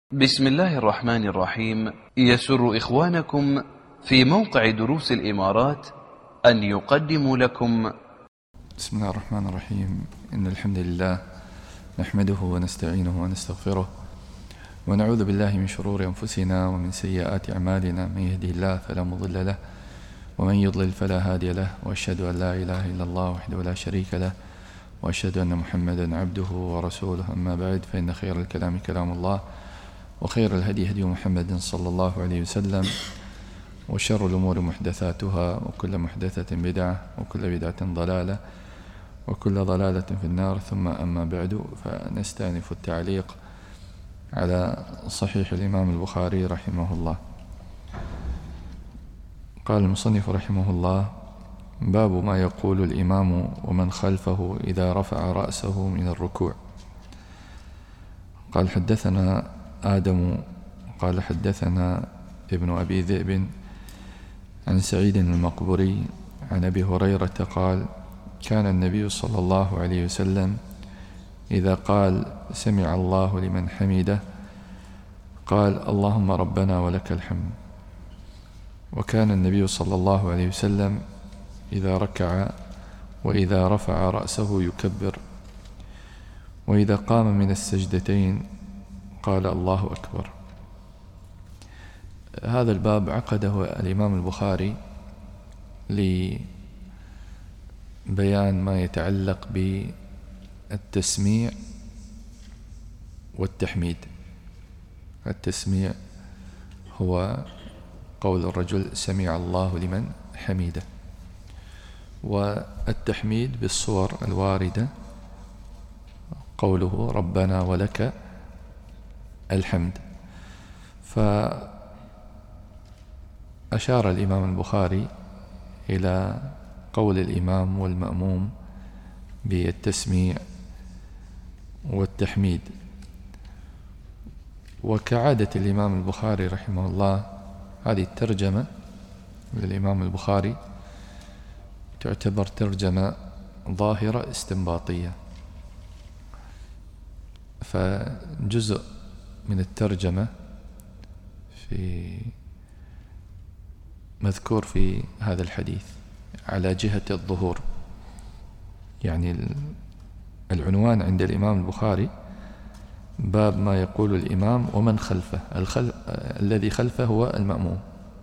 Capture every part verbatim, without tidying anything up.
بسم الله الرحمن الرحيم. يسر إخوانكم في موقع دروس الإمارات أن يقدموا لكم بسم الله الرحمن الرحيم. إن الحمد لله نحمده ونستعينه ونستغفره ونعوذ بالله من شرور أنفسنا ومن سيئات أعمالنا. من يهده الله فلا مضل له ومن يضلل فلا هادي له، وأشهد أن لا إله إلا الله وحده لا شريك له، وأشهد أن محمدا عبده ورسوله. أما بعد، فإن خير الكلام كلام الله، وخير الهدي هدي محمد صلى الله عليه وسلم، وشر الأمور محدثاتها، وكل محدثة بدعة، وكل بدعة ضلالة، وكل ضلالة في النار. ثم أما بعد، فنستأنف التعليق على صحيح الإمام البخاري رحمه الله. قال المصنف رحمه الله: باب ما يقول الإمام ومن خلفه إذا رفع رأسه من الركوع. قال: حدثنا آدم قال حدثنا ابن أبي ذئب عن سعيد المقبري عن أبي هريرة قال: كان النبي صلى الله عليه وسلم إذا قال سمع الله لمن حمده قال: اللهم ربنا ولك الحمد. وكان النبي صلى الله عليه وسلم إذا ركع وإذا رفع رأسه يكبر، وإذا قام من السجدتين قال: الله أكبر. هذا الباب عقده الإمام البخاري لبيان ما يتعلق بالتسميع والتحميد. التسميع هو قول الرجل سمع الله لمن حمده، والتحميد بالصور الواردة قوله ربنا ولك الحمد. فأشار الإمام البخاري إلى قول الإمام والمأموم بالتسميع والتحميد. وكعادة الإمام البخاري رحمه الله، هذه الترجمة للإمام البخاري تعتبر ترجمة ظاهرة استنباطية، فجزء من الترجمة في مذكور في هذا الحديث على جهة الظهور، يعني العنوان عند الإمام البخاري باب ما يقول الإمام ومن خلفه. الخل... الذي خلفه هو المأموم،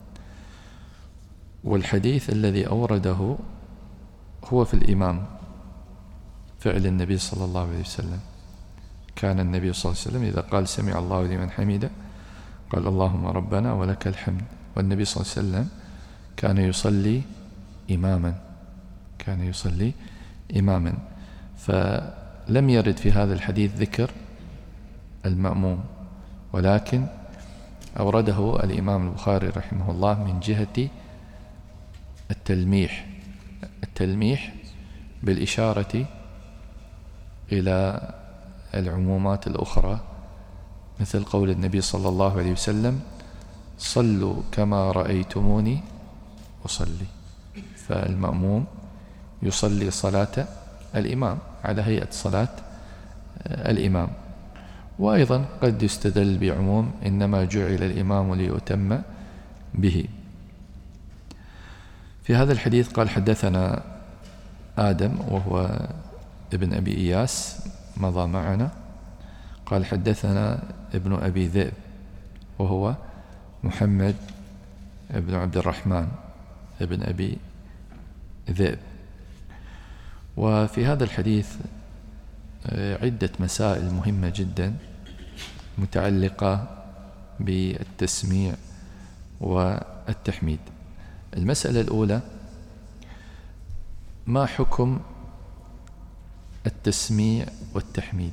والحديث الذي أورده هو في الإمام، فعل النبي صلى الله عليه وسلم. كان النبي صلى الله عليه وسلم إذا قال سمع الله لمن حمده قال: اللهم ربنا ولك الحمد. والنبي صلى الله عليه وسلم كان يصلي إماما كان يصلي إماما فلم يرد في هذا الحديث ذكر المأموم، ولكن أورده الإمام البخاري رحمه الله من جهة التلميح التلميح بالإشارة إلى العمومات الأخرى، مثل قول النبي صلى الله عليه وسلم: صلوا كما رأيتموني أصلي. فالمأموم يصلي صلاة الإمام على هيئة صلاة الإمام. وأيضا قد يستدل بعموم إنما جعل الإمام ليؤتم به. في هذا الحديث قال: حدثنا آدم وهو ابن أبي إياس مضى معنا. قال: حدثنا ابن أبي ذئب وهو محمد ابن عبد الرحمن ابن أبي ذئب. وفي هذا الحديث عدة مسائل مهمة جدا متعلقة بالتسميع والتحميد. المسألة الأولى: ما حكم التسميع والتحميد؟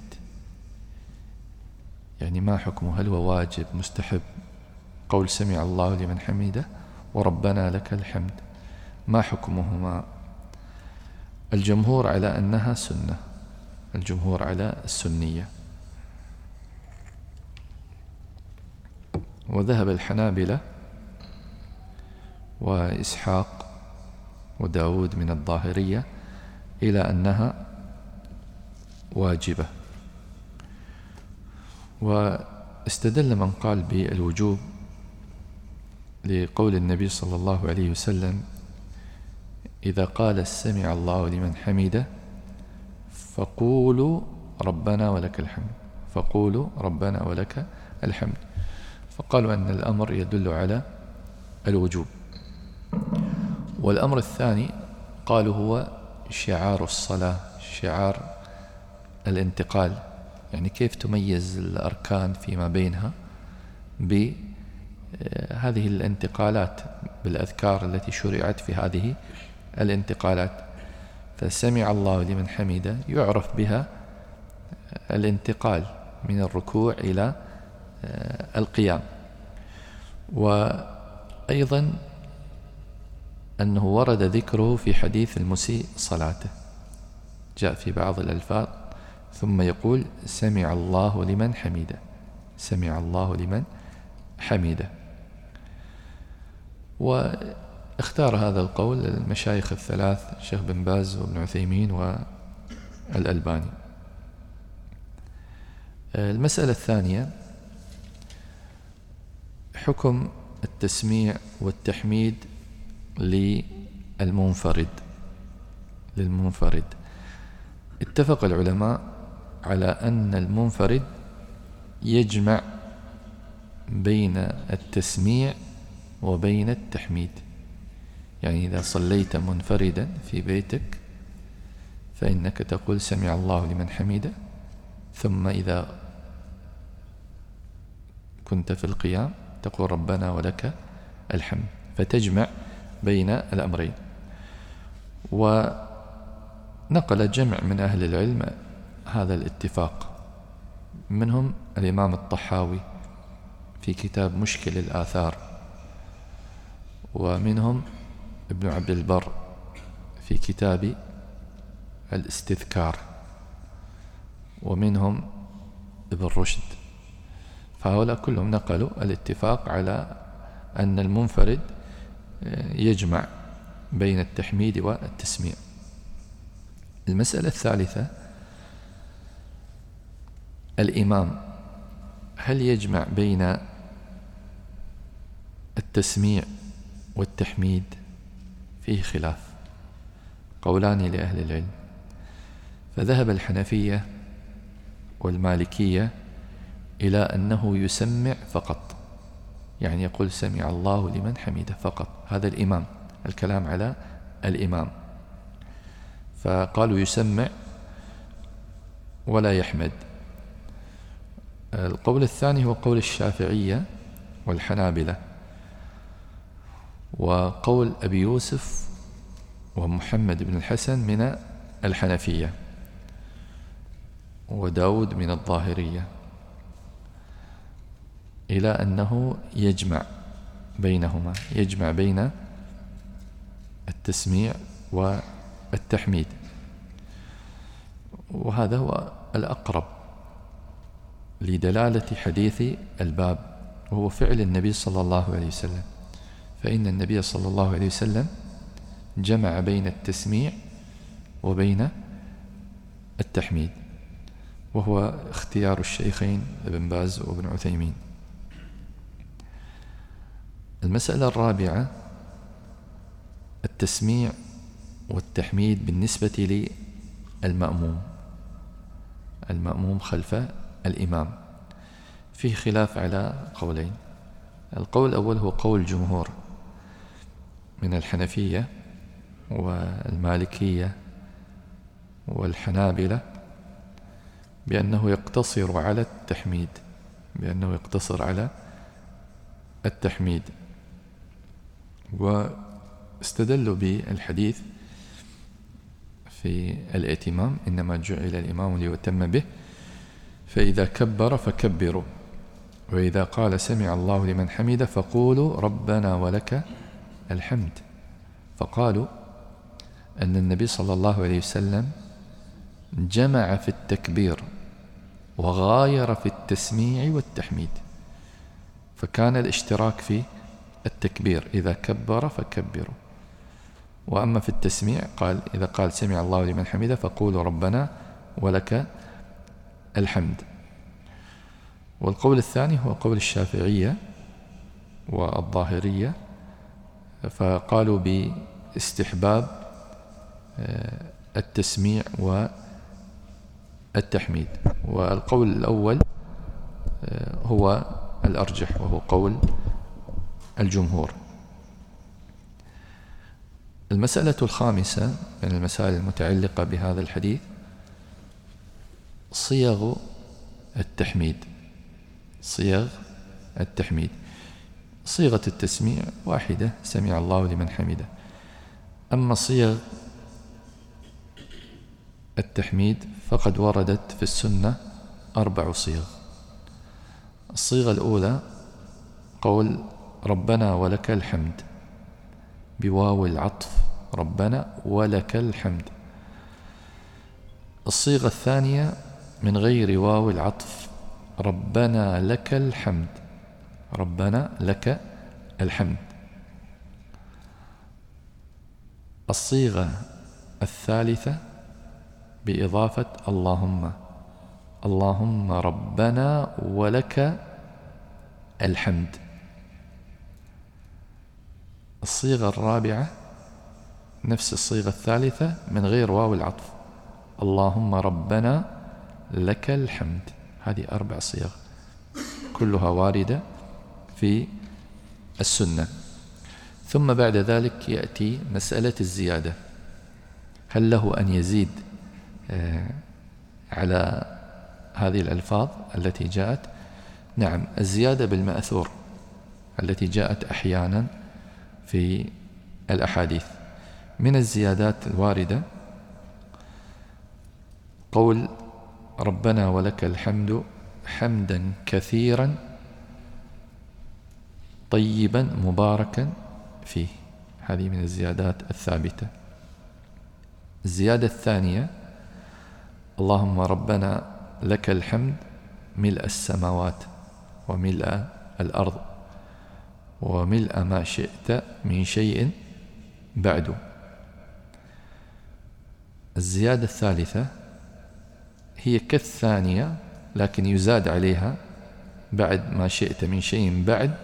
يعني ما حكمه؟ هل هو واجب، مستحب؟ قول سمع الله لمن حمده وربنا لك الحمد، ما حكمهما؟ الجمهور على أنها سنة، الجمهور على السنية، وذهب الحنابلة وإسحاق وداود من الظاهرية إلى أنها واجبة. واستدل من قال بالوجوب لقول النبي صلى الله عليه وسلم: إذا قال سمع الله لمن حمده فقولوا ربنا ولك الحمد، فقولوا ربنا ولك الحمد. فقالوا أن الأمر يدل على الوجوب. والأمر الثاني قالوا هو شعار الصلاة، شعار الانتقال، يعني كيف تميز الأركان فيما بينها بهذه الانتقالات، بالأذكار التي شرعت في هذه الانتقالات. فسمع الله لمن حمده يعرف بها الانتقال من الركوع إلى القيام. وأيضا أنه ورد ذكره في حديث المسيء صلاته، جاء في بعض الألفاظ: ثم يقول سمع الله لمن حمده، سمع الله لمن حمده. واختار هذا القول المشايخ الثلاث، الشيخ بن باز وابن عثيمين والألباني. المسألة الثانية حكم التسميع والتحميد للمنفرد. للمنفرد اتفق العلماء على أن المنفرد يجمع بين التسميع وبين التحميد. يعني إذا صليت منفردا في بيتك فإنك تقول سمع الله لمن حمده، ثم إذا كنت في القيام تقول ربنا ولك الحمد، فتجمع بين الأمرين. ونقل جمع من أهل العلم هذا الاتفاق، منهم الإمام الطحاوي في كتاب مشكل الآثار، ومنهم ابن عبد البر في كتاب الاستذكار، ومنهم ابن رشد. فهؤلاء كلهم نقلوا الاتفاق على أن المنفرد يجمع بين التحميد والتسميع. المسألة الثالثة: الإمام هل يجمع بين التسميع والتحميد؟ فيه خلاف، قولان لأهل العلم. فذهب الحنفية والمالكية إلى أنه يسمع فقط، يعني يقول سمع الله لمن حمده فقط، هذا الإمام، الكلام على الإمام. فقالوا يسمع ولا يحمد. القول الثاني هو قول الشافعية والحنابلة، وقول أبي يوسف ومحمد بن الحسن من الحنفية، وداود من الظاهرية، إلى أنه يجمع بينهما، يجمع بين التسميع والتحميد. وهذا هو الأقرب لدلالة حديث الباب، وهو فعل النبي صلى الله عليه وسلم. فإن النبي صلى الله عليه وسلم جمع بين التسميع وبين التحميد، وهو اختيار الشيخين ابن باز وابن عثيمين. المسألة الرابعة: التسميع والتحميد بالنسبة للمأموم، المأموم خلف الإمام. فيه خلاف على قولين. القول الأول هو قول الجمهور من الحنفية والمالكية والحنابلة بأنه يقتصر على التحميد، بأنه يقتصر على التحميد. واستدلوا بالحديث في الائتمام: إنما جعل الإمام ليؤتم به، فإذا كبر فكبروا، وإذا قال سمع الله لمن حمده فقولوا ربنا ولك الحمد. فقالوا أن النبي صلى الله عليه وسلم جمع في التكبير وغاير في التسميع والتحميد، فكان الاشتراك في التكبير، إذا كبر فكبروا، وأما في التسميع قال إذا قال سمع الله لمن حمده فقولوا ربنا ولك الحمد. والقول الثاني هو قول الشافعية والظاهرية، فقالوا باستحباب التسميع والتحميد. والقول الأول هو الأرجح وهو قول الجمهور. المسألة الخامسة من المسائل المتعلقة بهذا الحديث صيغ التحميد. صيغ التحميد، صيغة التسميع واحدة، سمع الله لمن حمده. أما صيغ التحميد فقد وردت في السنة أربع صيغ. الصيغة الأولى قول ربنا ولك الحمد بواو العطف، ربنا ولك الحمد. الصيغة الثانية من غير واو العطف، ربنا لك الحمد، ربنا لك الحمد. الصيغة الثالثة بإضافة اللهم، اللهم ربنا ولك الحمد. الصيغة الرابعة نفس الصيغة الثالثة من غير واو العطف، اللهم ربنا لك الحمد. هذه أربع صيغ كلها واردة في السنة. ثم بعد ذلك يأتي مسألة الزيادة، هل له أن يزيد على هذه الألفاظ التي جاءت؟ نعم، الزيادة بالمأثور التي جاءت أحيانا في الأحاديث. من الزيادات الواردة قول ربنا ولك الحمد حمدا كثيرا طيبا مباركا فيه، هذه من الزيادات الثابتة. الزيادة الثانية اللهم ربنا لك الحمد ملء السماوات وملء الأرض وملء ما شئت من شيء بعد. الزيادة الثالثة هي كالثانية لكن يزاد عليها بعد ما شئت من شيء بعد،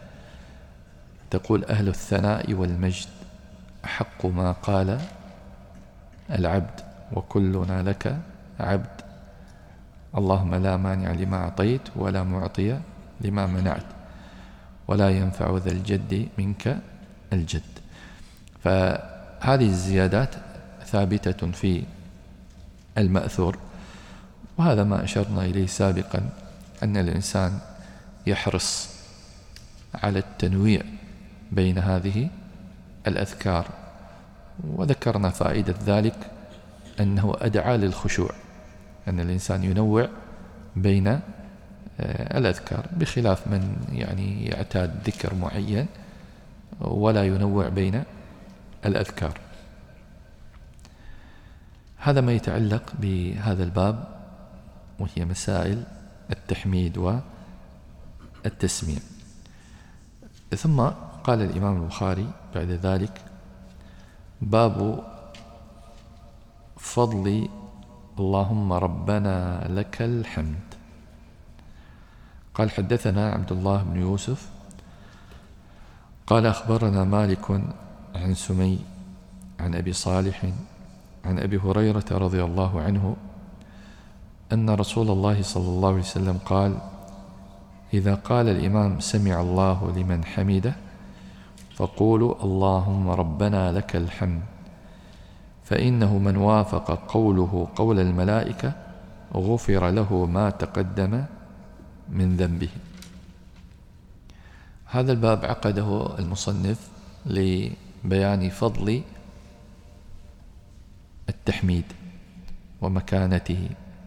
تقول أهل الثناء والمجد أحق ما قال العبد وكلنا لك عبد، اللهم لا مانع لما أعطيت ولا معطي لما منعت ولا ينفع ذا الجد منك الجد. فهذه الزيادات ثابتة في المأثور، وهذا ما أشرنا إليه سابقا، أن الإنسان يحرص على التنويع بين هذه الأذكار. وذكرنا فائدة ذلك أنه أدعى للخشوع، أن الإنسان ينوع بين الأذكار، بخلاف من يعني يعتاد ذكر معين ولا ينوع بين الأذكار. هذا ما يتعلق بهذا الباب، وهي مسائل التحميد والتسميع. ثم قال الإمام البخاري بعد ذلك باب فضل اللهم ربنا لك الحمد. قال حدثنا عبد الله بن يوسف قال أخبرنا مالك عن سمي عن أبي صالح عن أبي هريرة رضي الله عنه أن رسول الله صلى الله عليه وسلم قال إذا قال الإمام سمع الله لمن حمده فقولوا اللهم ربنا لك الحمد، فإنه من وافق قوله قول الملائكة غفر له ما تقدم من ذنبه. هذا الباب عقده المصنف لبيان فضل التحميد ومكانته.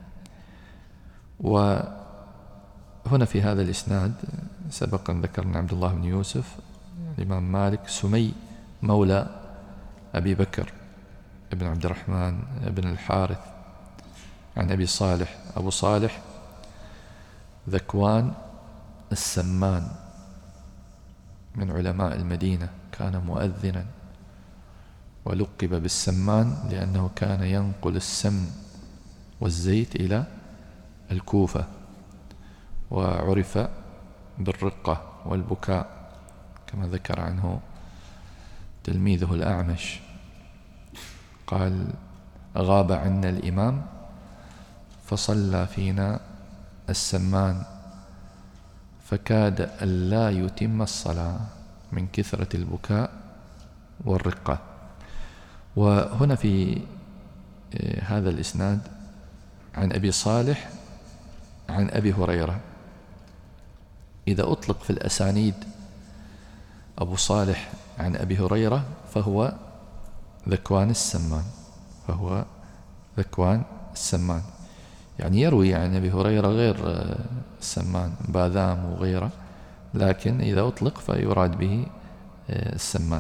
وهنا في هذا الإسناد سبقا ذكرنا عبد الله بن يوسف، الإمام مالك، سمي مولى أبي بكر ابن عبد الرحمن ابن الحارث، عن أبي صالح، أبو صالح ذكوان السمان من علماء المدينة، كان مؤذنا ولقب بالسمان لأنه كان ينقل السمن والزيت إلى الكوفة، وعرف بالرقة والبكاء كما ذكر عنه تلميذه الأعمش، قال: غاب عنا الإمام فصلى فينا السمان فكاد ألا يتم الصلاة من كثرة البكاء والرقة. وهنا في هذا الإسناد عن أبي صالح عن أبي هريرة. إذا أطلق في الأسانيد أبو صالح عن أبي هريرة فهو ذكوان السمان، فهو ذكوان السمان، يعني يروي عن أبي هريرة غير السمان، باذام وغيره، لكن إذا أطلق فيراد به السمان.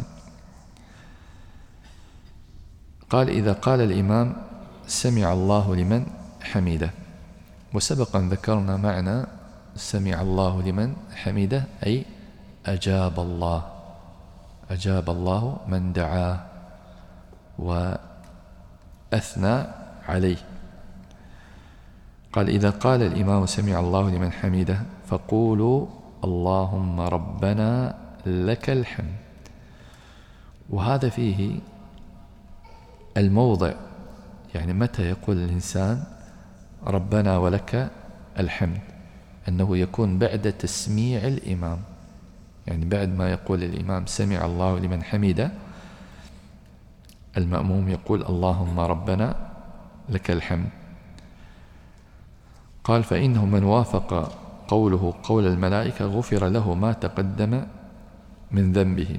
قال: إذا قال الإمام سمع الله لمن حمده. وسبقا ذكرنا معنى سمع الله لمن حمده، أي أجاب الله، أجاب الله من دعاه وأثنى عليه. قال: إذا قال الإمام سمع الله لمن حمده فقولوا اللهم ربنا لك الحمد. وهذا فيه الموضع، يعني متى يقول الإنسان ربنا ولك الحمد، أنه يكون بعد تسميع الإمام، يعني بعد ما يقول الإمام سمع الله لمن حمده المأموم يقول اللهم ربنا لك الحمد. قال: فإنه من وافق قوله قول الملائكة غفر له ما تقدم من ذنبه.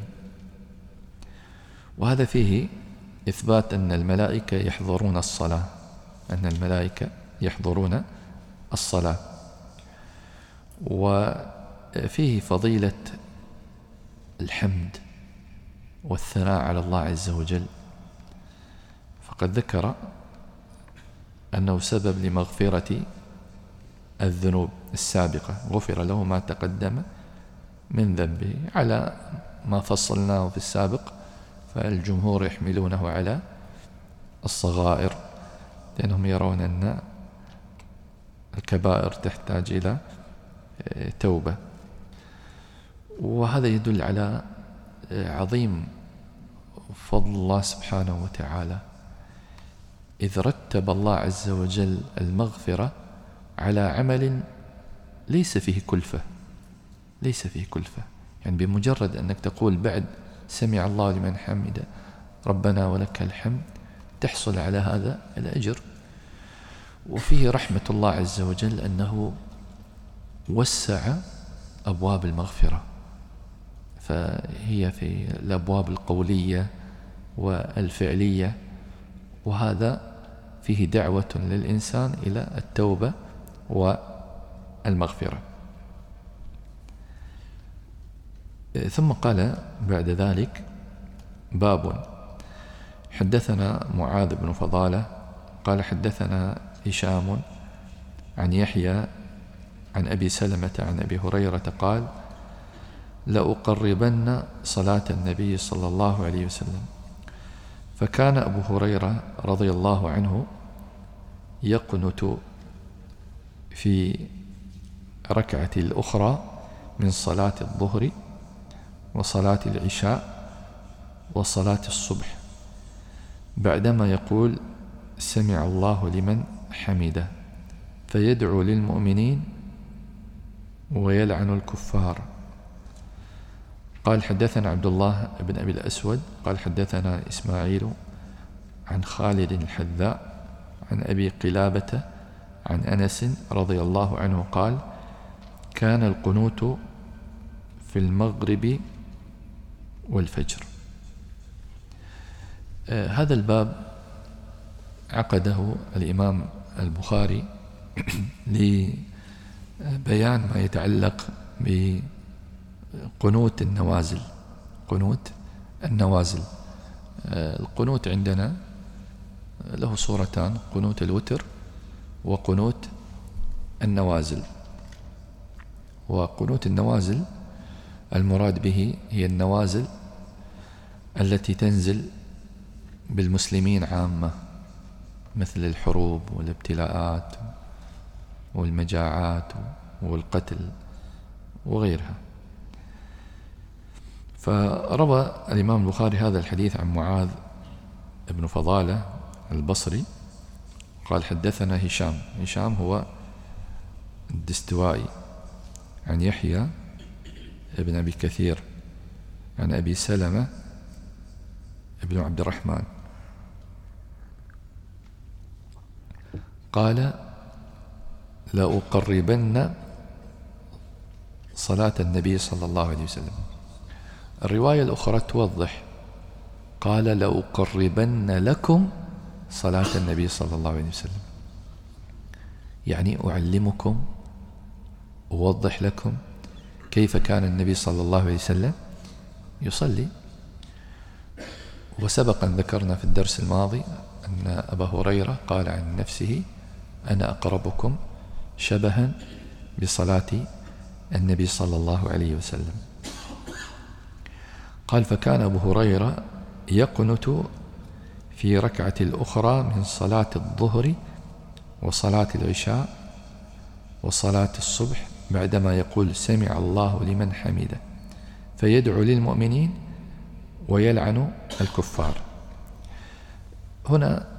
وهذا فيه إثبات أن الملائكة يحضرون الصلاة، أن الملائكة يحضرون الصلاة. وفيه فضيلة الحمد والثناء على الله عز وجل، فقد ذكر أنه سبب لمغفرة الذنوب السابقة، غفر له ما تقدم من ذنبه، على ما فصلناه في السابق. فالجمهور يحملونه على الصغائر، لأنهم يرون أن الكبائر تحتاج إلى توبة. وهذا يدل على عظيم فضل الله سبحانه وتعالى، إذ رتب الله عز وجل المغفرة على عمل ليس فيه كلفة، ليس فيه كلفة، يعني بمجرد أنك تقول بعد سمع الله لمن حمده ربنا ولك الحمد تحصل على هذا الأجر. وفيه رحمة الله عز وجل أنه وسع أبواب المغفرة، فهي في الأبواب القولية والفعلية، وهذا فيه دعوة للإنسان إلى التوبة والمغفرة. ثم قال بعد ذلك: باب حدثنا معاذ بن فضالة قال حدثنا هشام عن يحيى عن أبي سلمة عن أبي هريرة قال: لأقربن صلاة النبي صلى الله عليه وسلم. فكان أبو هريرة رضي الله عنه يقنت في ركعة الأخرى من صلاة الظهر وصلاة العشاء وصلاة الصبح بعدما يقول سمع الله لمن حمده، فيدعو للمؤمنين ويلعن الكفار. قال: حدثنا عبد الله بن أبي الأسود قال حدثنا إسماعيل عن خالد الحذاء عن أبي قلابة عن أنس رضي الله عنه قال: كان القنوت في المغرب والفجر. آه هذا الباب عقده الإمام البخاري لبيان ما يتعلق بقنوت النوازل. قنوت النوازل، آه القنوت عندنا له صورتان: قنوت الوتر وقنوت النوازل. وقنوت النوازل المراد به هي النوازل التي تنزل بالمسلمين عامة، مثل الحروب والابتلاءات والمجاعات والقتل وغيرها. فروى الإمام البخاري هذا الحديث عن معاذ بن فضالة البصري قال حدثنا هشام. هشام هو الدستوائي عن يحيى ابن أبي كثير عن أبي سلمة ابن عبد الرحمن قال لأقربن صلاة النبي صلى الله عليه وسلم. الرواية الأخرى توضح قال لأقربن لكم صلاة النبي صلى الله عليه وسلم، يعني أعلمكم أوضح لكم كيف كان النبي صلى الله عليه وسلم يصلي. وسبق أن ذكرنا في الدرس الماضي أن أبا هريرة قال عن نفسه أنا أقربكم شبها بصلاة النبي صلى الله عليه وسلم. قال فكان أبو هريرة يقنت في ركعة الأخرى من صلاة الظهر وصلاة العشاء وصلاة الصبح بعدما يقول سمع الله لمن حمده، فيدعو للمؤمنين ويلعن الكفار. هنا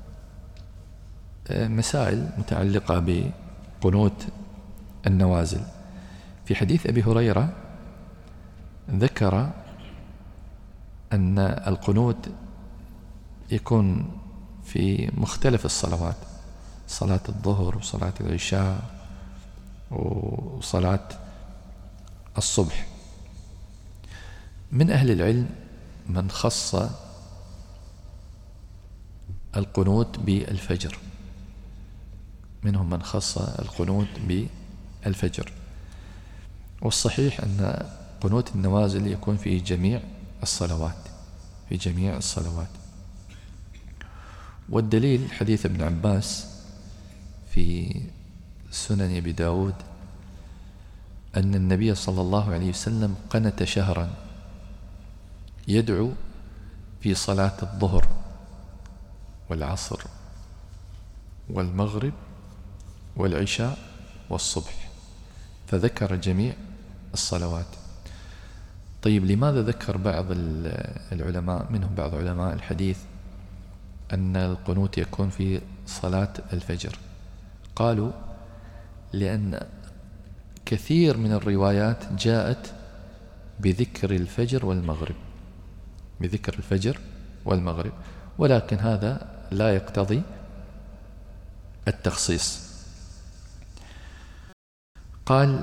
مسائل متعلقة بقنوت النوازل. في حديث أبي هريرة ذكر أن القنوت يكون في مختلف الصلوات، صلاة الظهر وصلاة العشاء وصلاة الصبح. من أهل العلم من خص القنوت بالفجر، منهم من خص القنوت بالفجر، والصحيح أن قنوت النوازل يكون في جميع الصلوات في جميع الصلوات. والدليل حديث ابن عباس في سنن أبي داود أن النبي صلى الله عليه وسلم قنت شهرا يدعو في صلاة الظهر والعصر والمغرب والعشاء والصبح، فذكر جميع الصلوات. طيب لماذا ذكر بعض العلماء منهم بعض علماء الحديث أن القنوت يكون في صلاة الفجر؟ قالوا لأن كثير من الروايات جاءت بذكر الفجر والمغرب بذكر الفجر والمغرب ولكن هذا لا يقتضي التخصيص. قال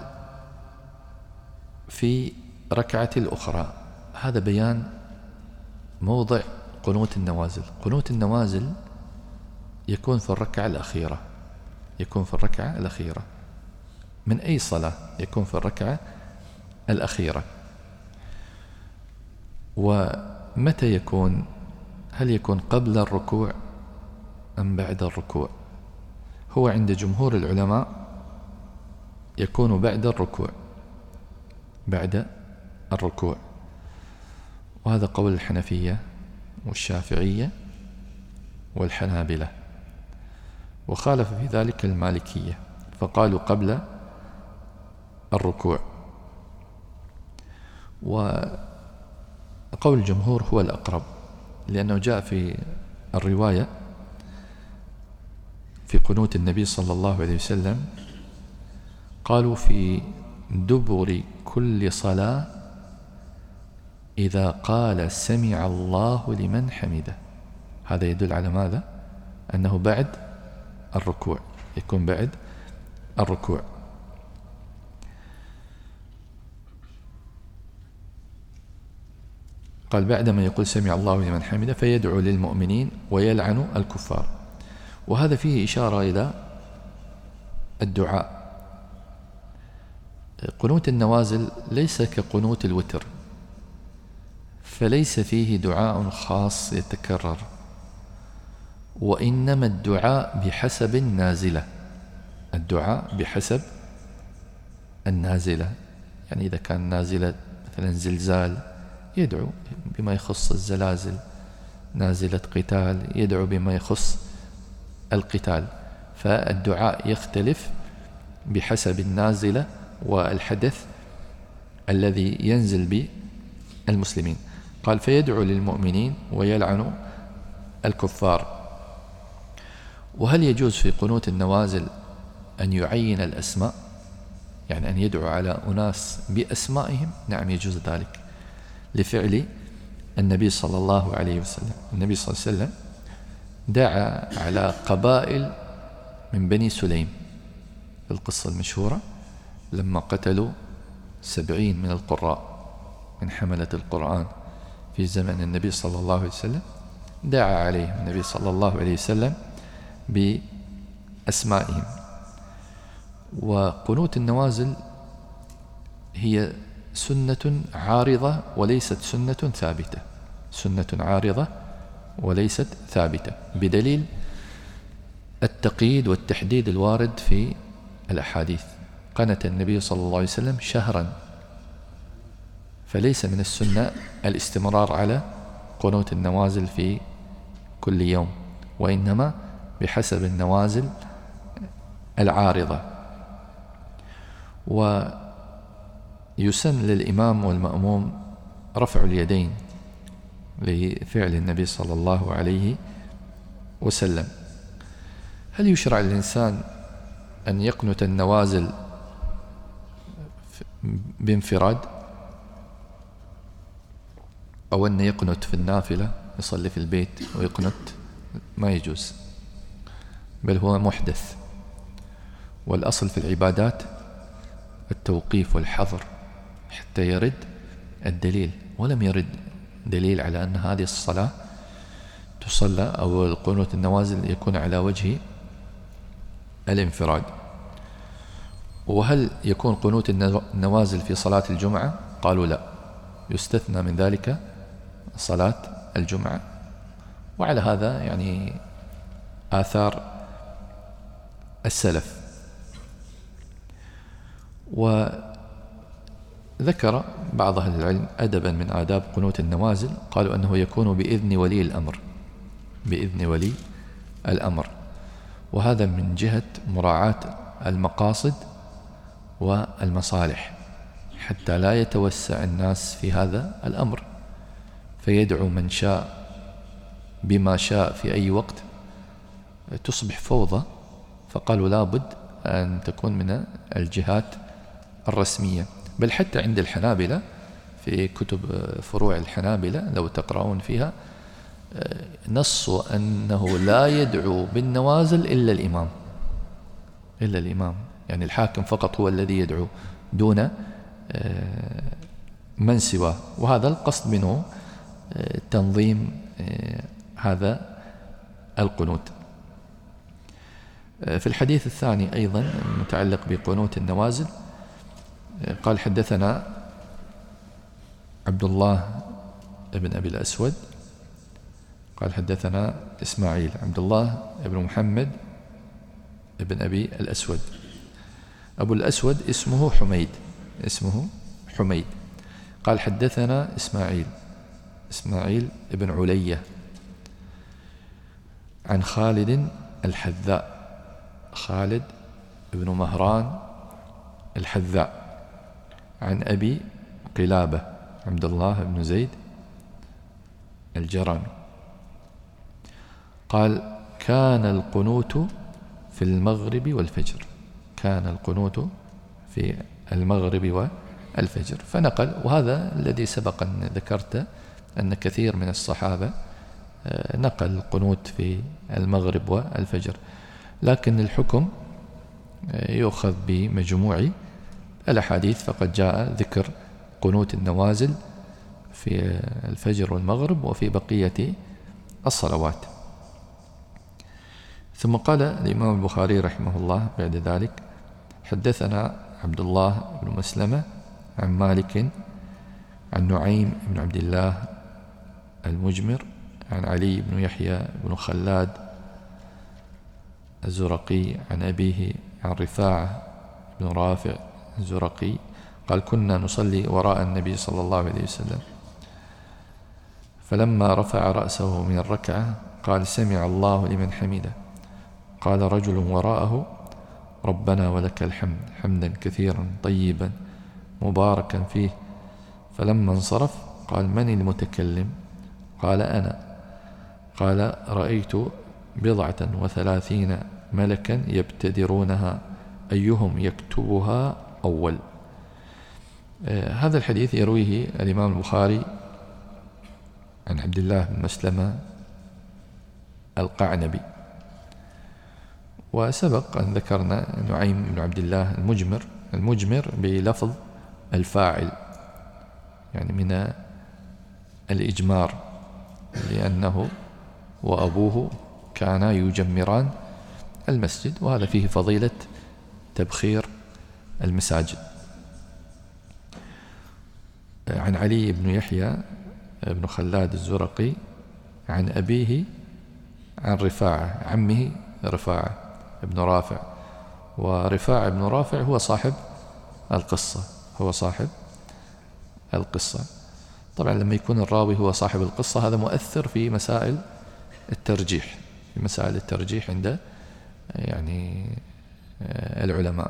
في ركعة الأخرى، هذا بيان موضع قنوت النوازل. قنوت النوازل يكون في الركعة الأخيرة يكون في الركعة الأخيرة من أي صلاة، يكون في الركعة الأخيرة. ومتى يكون؟ هل يكون قبل الركوع أم بعد الركوع؟ هو عند جمهور العلماء يكون بعد الركوع بعد الركوع وهذا قول الحنفية والشافعية والحنابلة، وخالف في ذلك المالكية فقالوا قبل الركوع. وقول الجمهور هو الأقرب، لأنه جاء في الرواية في قنوت النبي صلى الله عليه وسلم قالوا في دبر كل صلاة إذا قال سمع الله لمن حمده. هذا يدل على ماذا؟ أنه بعد الركوع، يكون بعد الركوع. قال بعدما يقول سمع الله لمن حمده فيدعو للمؤمنين ويلعن الكفار. وهذا فيه إشارة إلى الدعاء. قنوت النوازل ليس كقنوت الوتر، فليس فيه دعاء خاص يتكرر، وإنما الدعاء بحسب النازلة الدعاء بحسب النازلة يعني إذا كان نازلة مثلا زلزال يدعو بما يخص الزلازل، نازلة قتال يدعو بما يخص القتال. فالدعاء يختلف بحسب النازلة والحدث الذي ينزل بالمسلمين. قال فيدعو للمؤمنين ويلعن الكفار. وهل يجوز في قنوت النوازل أن يعين الأسماء، يعني أن يدعو على أناس بأسمائهم؟ نعم يجوز ذلك، لفعل النبي صلى الله عليه وسلم. النبي صلى الله عليه وسلم دعا على قبائل من بني سليم في القصة المشهورة لما قتلوا سبعين من القراء من حملة القرآن في زمن النبي صلى الله عليه وسلم، دعا عليهم النبي صلى الله عليه وسلم بأسمائهم. وقنوت النوازل هي سنة عارضة وليست سنة ثابتة، سنة عارضة وليست ثابتة، بدليل التقييد والتحديد الوارد في الأحاديث. قنت النبي صلى الله عليه وسلم شهرا، فليس من السنة الاستمرار على قنوت النوازل في كل يوم، وإنما بحسب النوازل العارضة. ويسن للإمام والمأموم رفع اليدين لفعل النبي صلى الله عليه وسلم. هل يشرع للإنسان أن يقنت النوازل بانفراد، أو أن يقنت في النافلة يصلي في البيت ويقنت؟ ما يجوز، بل هو محدث. والأصل في العبادات التوقيف والحظر حتى يرد الدليل، ولم يرد دليل على أن هذه الصلاة تصلى أو القنوت النوازل يكون على وجه الانفراد. وهل يكون قنوت النوازل في صلاة الجمعة؟ قالوا لا، يستثنى من ذلك صلاة الجمعة. وعلى هذا يعني آثار السلف. وذكر بعض أهل العلم أدبا من آداب قنوت النوازل، قالوا أنه يكون بإذن ولي الأمر، بإذن ولي الأمر، وهذا من جهة مراعاة المقاصد والمصالح حتى لا يتوسع الناس في هذا الأمر فيدعو من شاء بما شاء في أي وقت، تصبح فوضى. فقالوا لا بد أن تكون من الجهات الرسمية. بل حتى عند الحنابلة في كتب فروع الحنابلة لو تقرؤون فيها نصوا أنه لا يدعو بالنوازل إلا الإمام، إلا الإمام، يعني الحاكم فقط هو الذي يدعو دون من سواه. وهذا القصد منه تنظيم هذا القنوت. في الحديث الثاني أيضا متعلق بقنوت النوازل قال حدثنا عبد الله بن أبي الأسود قال حدثنا إسماعيل، عبد الله بن محمد بن أبي الأسود. أبو الأسود اسمه حميد، اسمه حميد. قال حدثنا إسماعيل، إسماعيل بن علية عن خالد الحذاء، خالد بن مهران الحذاء، عن أبي قلابة عبد الله بن زيد الجرمي قال كان القنوت في المغرب والفجر، كان القنوت في المغرب والفجر. فنقل، وهذا الذي سبق أن ذكرت أن كثير من الصحابة نقل القنوت في المغرب والفجر، لكن الحكم يؤخذ بمجموع الأحاديث، فقد جاء ذكر قنوت النوازل في الفجر والمغرب وفي بقية الصلوات. ثم قال الإمام البخاري رحمه الله بعد ذلك حدثنا عبد الله بن مسلمة عن مالك عن نعيم بن عبد الله المجمر عن علي بن يحيى بن خلاد الزرقي عن أبيه عن رفاعة بن رافع الزرقي قال كنا نصلي وراء النبي صلى الله عليه وسلم، فلما رفع رأسه من الركعة قال سمع الله لمن حمده، قال رجل وراءه ربنا ولك الحمد حمدا كثيرا طيبا مباركا فيه. فلما انصرف قال: من المتكلم؟ قال: أنا. قال: رأيت بضعة وثلاثين ملكا يبتدرونها أيهم يكتبها أول. آه هذا الحديث يرويه الإمام البخاري عن عبد الله بن مسلمة القعنبي. وسبق أن ذكرنا نعيم بن عبد الله المجمر المجمر بلفظ الفاعل، يعني من الإجمار، لأنه وأبوه كانا يجمران المسجد، وهذا فيه فضيلة تبخير المساجد. عن علي بن يحيى بن خلاد الزرقي عن أبيه عن رفاعة عمه رفاعة بن رافع، ورفاعة بن رافع هو صاحب القصة هو صاحب القصة. طبعا لما يكون الراوي هو صاحب القصة هذا مؤثر في مسائل الترجيح في مسائل الترجيح عند يعني العلماء.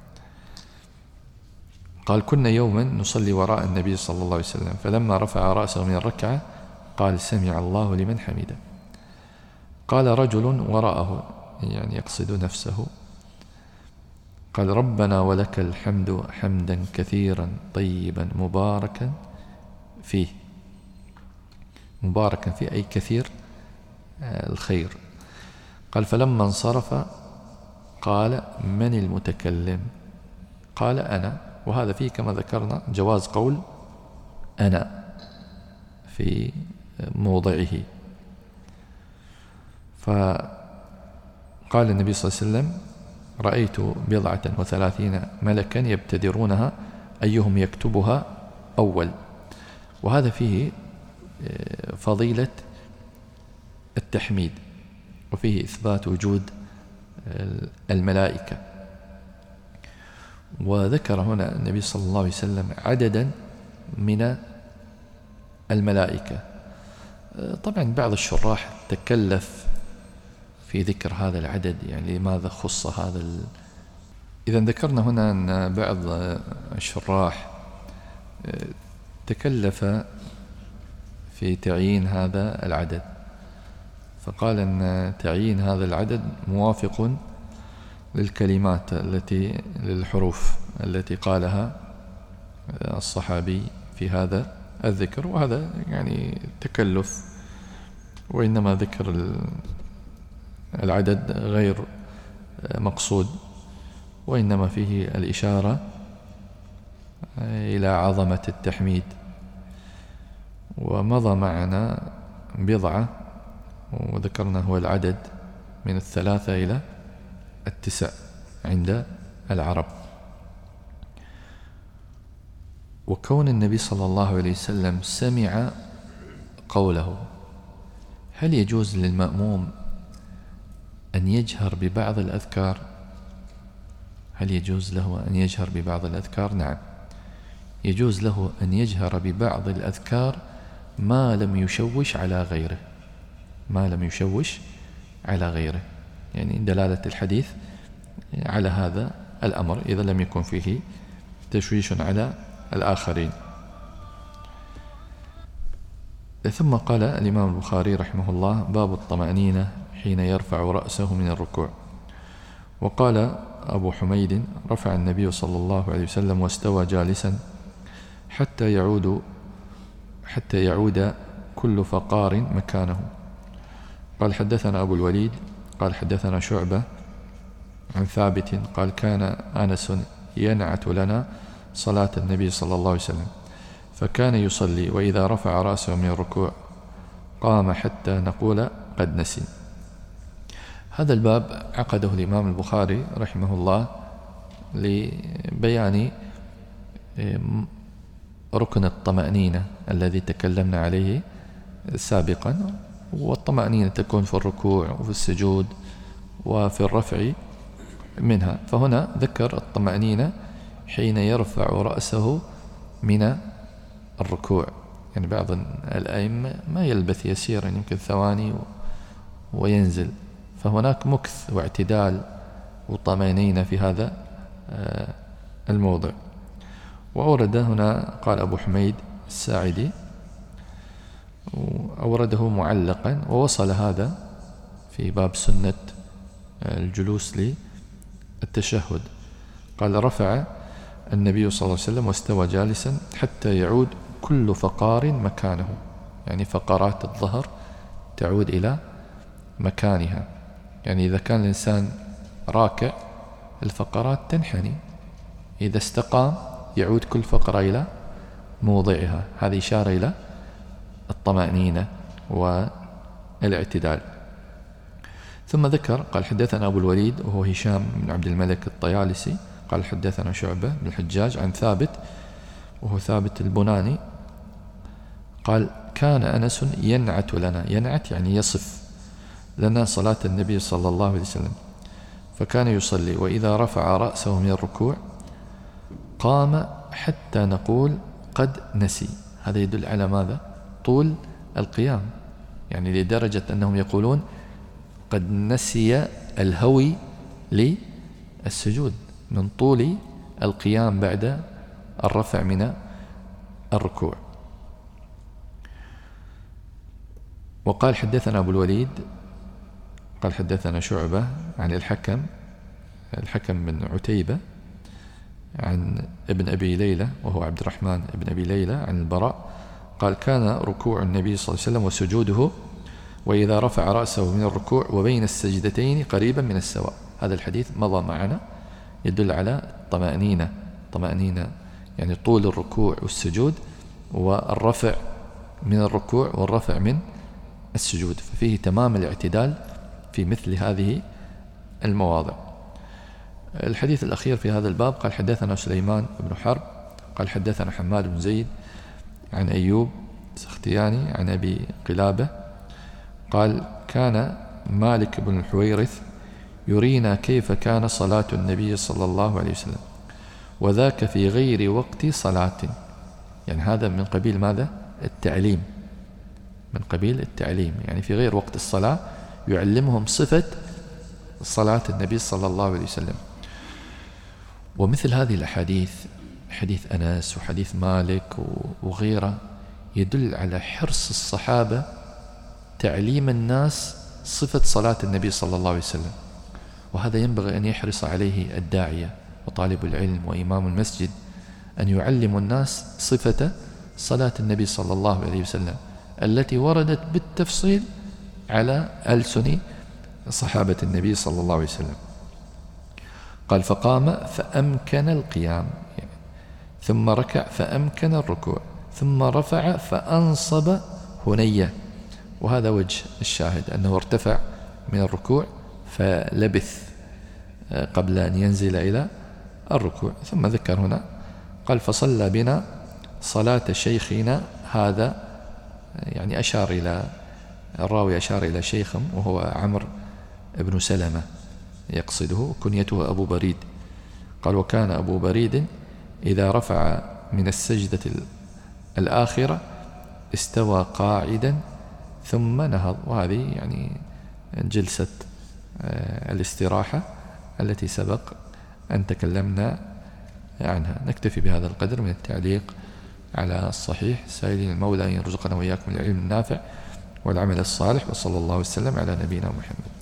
قال: كنا يوما نصلي وراء النبي صلى الله عليه وسلم، فلما رفع رأسه من الركعة قال: سمع الله لمن حمده. قال رجل وراءه، يعني يقصد نفسه، قال: ربنا ولك الحمد حمدا كثيرا طيبا مباركا فيه. مباركا فيه أي كثير الخير. قال: فلما انصرف قال: من المتكلم؟ قال: أنا. وهذا فيه كما ذكرنا جواز قول أنا في موضعه. فقال النبي صلى الله عليه وسلم: رأيت بضعة وثلاثين ملكا يبتدرونها أيهم يكتبها أول. وهذا فيه فضيلة التحميد، وفيه إثبات وجود الملائكة. وذكر هنا النبي صلى الله عليه وسلم عددا من الملائكة. طبعا بعض الشراح تكلف في ذكر هذا العدد، يعني لماذا خص هذا ال... إذا ذكرنا هنا أن بعض الشراح تكلف في تعيين هذا العدد، فقال أن تعيين هذا العدد موافق للكلمات التي للحروف التي قالها الصحابي في هذا الذكر، وهذا يعني تكلف، وإنما ذكر العدد غير مقصود، وإنما فيه الإشارة إلى عظمة التحميد. ومضى معنا بضعة، وذكرنا هو العدد من الثلاثة إلى التسع عند العرب. وكون النبي صلى الله عليه وسلم سمع قوله، هل يجوز للمأموم أن يجهر ببعض الأذكار؟ هل يجوز له أن يجهر ببعض الأذكار؟ نعم، يجوز له أن يجهر ببعض الأذكار ما لم يشوش على غيره ما لم يشوش على غيره يعني دلالة الحديث على هذا الأمر إذا لم يكن فيه تشويش على الآخرين. ثم قال الإمام البخاري رحمه الله: باب الطمأنينة حين يرفع رأسه من الركوع. وقال أبو حميد: رفع النبي صلى الله عليه وسلم واستوى جالسا حتى يعود حتى يعود كل فقار مكانه. قال: حدثنا أبو الوليد قال: حدثنا شعبة عن ثابت قال: كان أنس ينعت لنا صلاة النبي صلى الله عليه وسلم، فكان يصلي وإذا رفع رأسه من الركوع قام حتى نقول قد نسي. هذا الباب عقده الإمام البخاري رحمه الله لبيان ركن الطمأنينة الذي تكلمنا عليه سابقا. والطمأنينة تكون في الركوع وفي السجود وفي الرفع منها، فهنا ذكر الطمأنينة حين يرفع رأسه من الركوع. يعني بعض الأئمة ما يلبث يسيرا يمكن ثواني وينزل، فهناك مكث واعتدال وطمأنينة في هذا الموضع. وأورد هنا قال أبو حميد الساعدي وأورده معلقا، ووصل هذا في باب سنة الجلوس للتشهد. قال رفع النبي صلى الله عليه وسلم واستوى جالسا حتى يعود كل فقار مكانه، يعني فقرات الظهر تعود إلى مكانها. يعني إذا كان الإنسان راكع الفقرات تنحني، إذا استقام يعود كل فقرة إلى موضعها. هذه إشارة إلى الطمأنينة والاعتدال. ثم ذكر قال حدثنا أبو الوليد وهو هشام بن عبد الملك الطيالسي قال حدثنا شعبة بن الحجاج عن ثابت وهو ثابت البناني قال كان أنس ينعت لنا، ينعت يعني يصف لنا صلاة النبي صلى الله عليه وسلم، فكان يصلي وإذا رفع رأسه من الركوع قام حتى نقول قد نسي. هذا يدل على ماذا؟ طول القيام، يعني لدرجة أنهم يقولون قد نسي الهوي للسجود من طول القيام بعد الرفع من الركوع. وقال حدثنا أبو الوليد قال حدثنا شعبة عن الحكم الحكم بن عتيبة عن ابن أبي ليلى وهو عبد الرحمن ابن أبي ليلى عن البراء قال كان ركوع النبي صلى الله عليه وسلم وسجوده وإذا رفع رأسه من الركوع وبين السجدتين قريبا من السواء. هذا الحديث مضى معنا يدل على الطمأنينة، طمأنينة يعني طول الركوع والسجود والرفع من الركوع والرفع من السجود، ففيه تمام الاعتدال في مثل هذه المواضع. الحديث الأخير في هذا الباب قال حدثنا سليمان بن حرب قال حدثنا حماد بن زيد عن أيوب السختياني عن أبي قلابة قال كان مالك بن الحويرث يرينا كيف كان صلاة النبي صلى الله عليه وسلم وذاك في غير وقت صلاة. يعني هذا من قبيل ماذا؟ التعليم، من قبيل التعليم، يعني في غير وقت الصلاة يعلمهم صفة صلاة النبي صلى الله عليه وسلم. ومثل هذه الأحاديث حديث أنس وحديث مالك وغيره يدل على حرص الصحابة تعليم الناس صفة صلاة النبي صلى الله عليه وسلم، وهذا ينبغي أن يحرص عليه الداعية وطالب العلم وإمام المسجد أن يعلم الناس صفة صلاة النبي صلى الله عليه وسلم التي وردت بالتفصيل على ألسن صحابة النبي صلى الله عليه وسلم. قال فقام فأمكن القيام يعني ثم ركع فأمكن الركوع ثم رفع فأنصب هنية، وهذا وجه الشاهد أنه ارتفع من الركوع فلبث قبل أن ينزل إلى الركوع. ثم ذكر هنا قال فصلى بنا صلاة شيخنا هذا، يعني أشار إلى الراوي أشار إلى شيخهم وهو عمرو بن سلمة يقصده، كنيته أبو بريد. قال وكان أبو بريد إذا رفع من السجدة الآخرة استوى قاعدا ثم نهض. وهذه يعني جلسة الاستراحة التي سبق أن تكلمنا عنها. نكتفي بهذا القدر من التعليق على الصحيح، سائلين المولى أن يرزقنا وإياكم العلم النافع والعمل الصالح، وصلى الله وسلم على نبينا محمد.